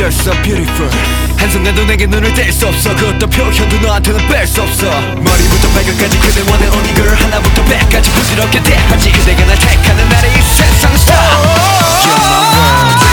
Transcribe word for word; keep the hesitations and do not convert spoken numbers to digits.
You're so beautiful. 한순간도 내게 눈을 뗄 수 없어. 그 어떤 표현도 너한테는 뺄 수 없어. 머리부터 발끝까지 그대 원해 only girl. 하나부터 백까지 부질없게 대하지. 그대가 날 택하는 나를 이 세상 스타. You're my world.